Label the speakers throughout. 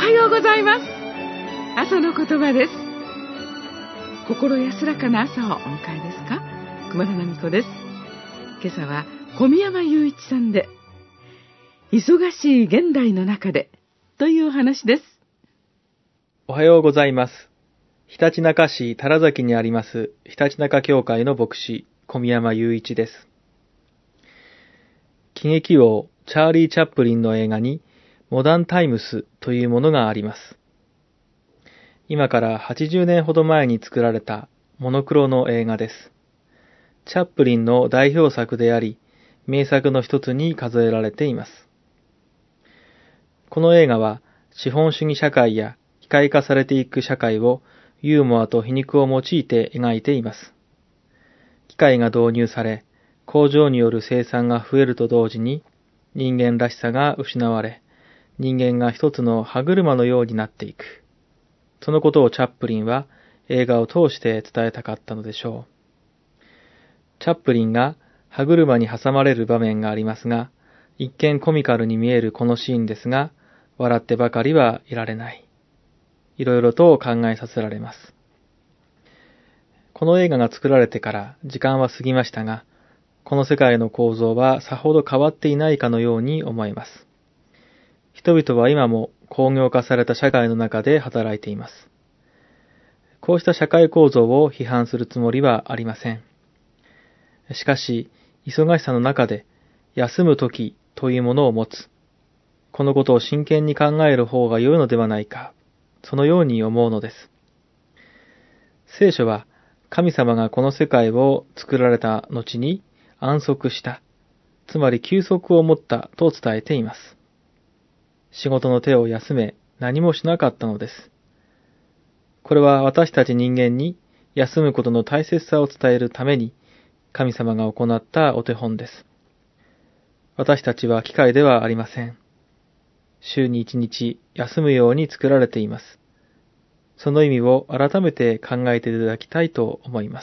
Speaker 1: はようございます。朝の言葉です。心安らかな朝をお迎えですか？熊田奈美子です。今朝は小宮山雄一さんで、忙しい現代の中でという話です。
Speaker 2: おはようございます。ひたちなか市多良崎にありますひたちなか教会の牧師小宮山雄一です。喜劇王チャーリー・チャップリンの映画にモダンタイムスというものがあります。今から80年ほど前に作られたモノクロの映画です。チャップリンの代表作であり、名作の一つに数えられています。この映画は資本主義社会や機械化されていく社会をユーモアと皮肉を用いて描いています。機械が導入され、工場による生産が増えると同時に人間らしさが失われ、人間が一つの歯車のようになっていく。そのことをチャップリンは映画を通して伝えたかったのでしょう。チャップリンが歯車に挟まれる場面がありますが、一見コミカルに見えるこのシーンですが、笑ってばかりはいられない。いろいろと考えさせられます。この映画が作られてから時間は過ぎましたが、この世界の構造はさほど変わっていないかのように思えます。人々は今も工業化された社会の中で働いています。こうした社会構造を批判するつもりはありません。しかし、忙しさの中で休む時というものを持つ。このことを真剣に考える方が良いのではないか、そのように思うのです。聖書は神様がこの世界を作られた後に安息した、つまり休息を持ったと伝えています。仕事の手を休め何もしなかったのです。これは私たち人間に休むことの大切さを伝えるために神様が行ったお手本です。私たちは機械ではありません。週に1日休むように作られています。その意味を改めて考えていただきたいと思います。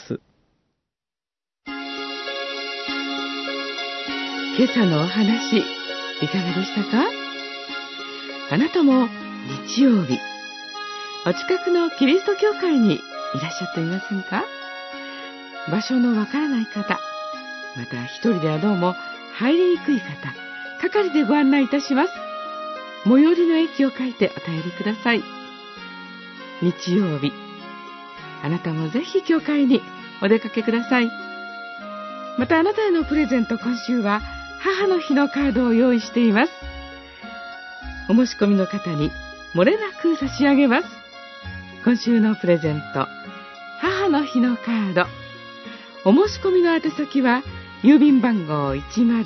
Speaker 1: 今朝のお話、いかがでしたか？あなたも日曜日、お近くのキリスト教会にいらっしゃっていませんか？場所のわからない方、また一人ではどうも入りにくい方、係でご案内いたします。最寄りの駅を書いてお便りください。日曜日、あなたもぜひ教会にお出かけください。またあなたへのプレゼント、今週は母の日のカードを用意しています。お申し込みの方に漏れなく差し上げます。今週のプレゼント、母の日のカード。お申し込みの宛先は郵便番号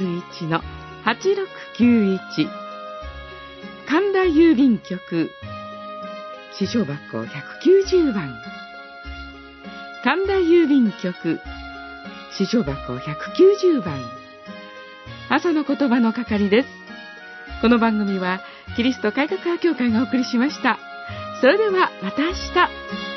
Speaker 1: 101-8691 神田郵便局支所箱190番、神田郵便局支所箱190番、朝の言葉の係です。この番組はキリスト改革派教会がお送りしました。それではまた明日。